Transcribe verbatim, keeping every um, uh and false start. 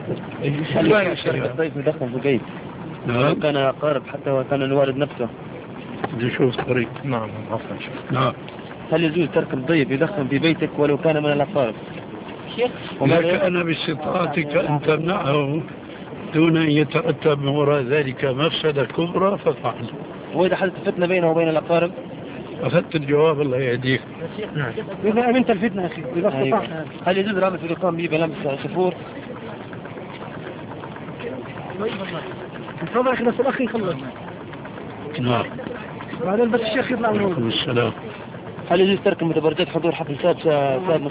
هل يشارك الضيف يدخن في البيت؟ لو كان أقارب حتى وكان الوالد نفسه. نشوف طريق. نعم عفوا. نعم. هل يجوز ترك الضيف يدخن في بيتك ولو كان من الأقارب؟ إذا كان باستطاعتك أن تمنعه دون أن يترتب من وراء ذلك مفسدة كبرى فافعل. وإذا حدث فتنة بينه وبين الأقارب؟ أخذت الجواب، الله يهديك. نعم. إذا أمنت الفتنة أخي إذا استطعت. هل يجوز رابط الإقام به بلمس صفور؟ تفضل أخي بس الأخ يخلص. نعم. بعدين بس الشيخ يطلع من هون. السلام. هل يجوز ترك المتبرجات حضور حفل ساد ساد